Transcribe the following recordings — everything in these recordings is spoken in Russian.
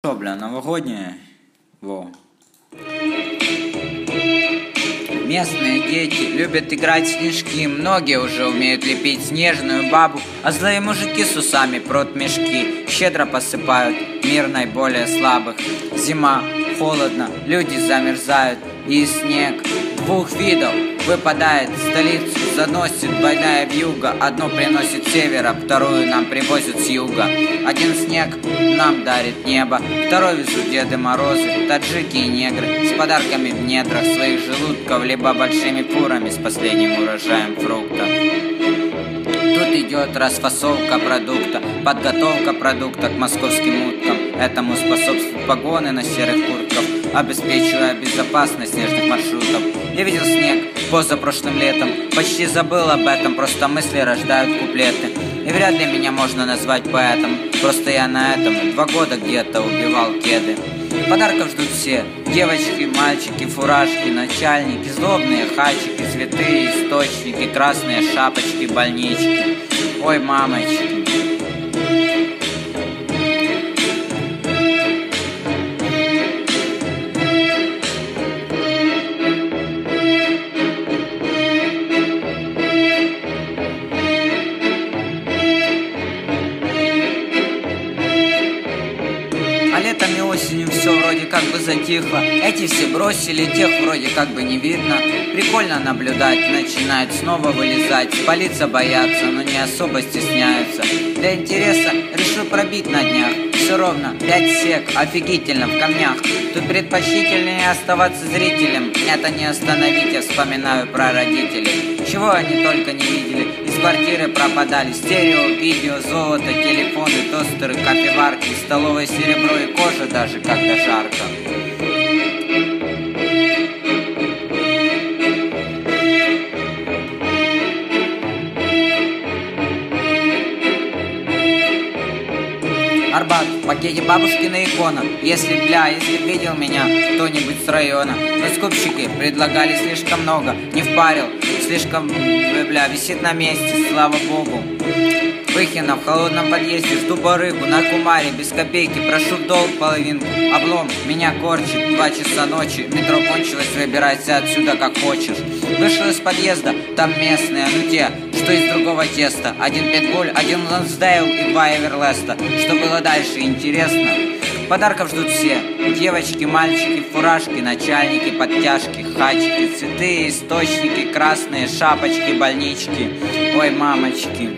Что, бля, новогоднее? Во. Местные дети любят играть в снежки. Многие уже умеют лепить снежную бабу, а злые мужики с усами прут мешки. Щедро посыпают мир наиболее слабых. Зима, холодно, люди замерзают. И снег двух видов выпадает, столицу заносит двойная вьюга. Одну приносит с севера, вторую нам привозят с юга. Один снег нам дарит небо, второй везут Деды Морозы, таджики и негры с подарками в недрах своих желудков, либо большими фурами с последним урожаем фруктов. Тут идет расфасовка продукта, подготовка продукта к московским уткам. Этому способствуют погоны на серых куртках, обеспечивая безопасность снежных маршрутов. Я видел снег позапрошлым летом, почти забыл об этом, просто мысли рождают куплеты. И вряд ли меня можно назвать поэтом, просто я на этом 2 года где-то убивал кеды. Подарков ждут все: девочки, мальчики, фуражки, начальники, злобные хачики, святые источники, красные шапочки, больнички. Ой, мамочки. А летом и осенью все вроде как бы затихло. Эти все бросили, тех вроде как бы не видно. Прикольно наблюдать, начинают снова вылезать. Спалиться боятся, но не особо стесняются. Для интереса решил пробить на днях. Все ровно 5 сек, офигительно, в камнях. Тут предпочтительнее оставаться зрителем. Это не остановить, я вспоминаю про родителей. Чего они только не видели. Из квартиры пропадали стерео, видео, золото, телефоны, тостеры, кофеварки, столовое серебро и кожа даже когда жарко. Арбат, в пакете бабушкина икона. Если б видел меня кто-нибудь с района. Но скупщики предлагали слишком много. Не впарил, слишком, висит на месте, слава богу. Выхина в холодном подъезде, жду барыгу на кумаре, без копейки, прошу в долг половинку. Облом, меня корчит, 2 часа ночи, метро кончилось, выбирайся отсюда как хочешь. Вышел из подъезда, там местные, ну те, что из другого теста. 1 питбуль, 1 лансдейл и 2 эверлеста. Что было дальше, интересно? Подарков ждут все: девочки, мальчики, фуражки, начальники, подтяжки, хачики, цветы, источники, красные шапочки, больнички. Ой, мамочки.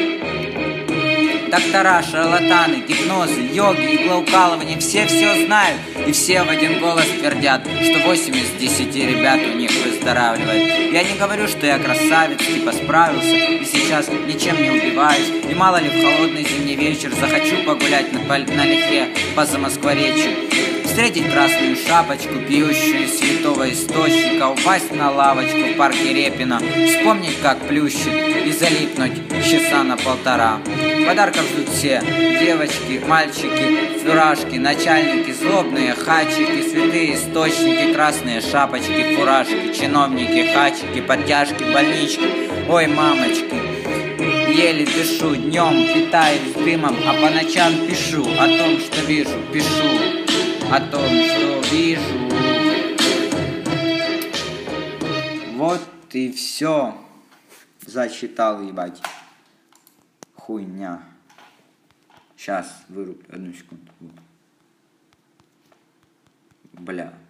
Доктора, шарлатаны, гипнозы, йоги, иглоукалывания, все знают. И все в один голос твердят, что 8 из 10 ребят у них выздоравливает. Я не говорю, что я красавец, типа справился, и сейчас ничем не убиваюсь. И мало ли в холодный зимний вечер захочу погулять на лихе по Замоскворечью. Встретить красную шапочку, пьющую из святого источника, упасть на лавочку в парке Репина, вспомнить, как плющит, и залипнуть часа на 1,5. Подарков ждут все: девочки, мальчики, фуражки, начальники, злобные хачики, святые источники, красные шапочки, фуражки, чиновники, хачики, подтяжки, больнички. Ой, мамочки. Еле дышу, днем питаюсь дымом, а по ночам пишу о том, что вижу, пишу о том, что вижу. Вот и все. Зачитал, ебать. Хуйня. Сейчас выруб, 1 секунду. Бля.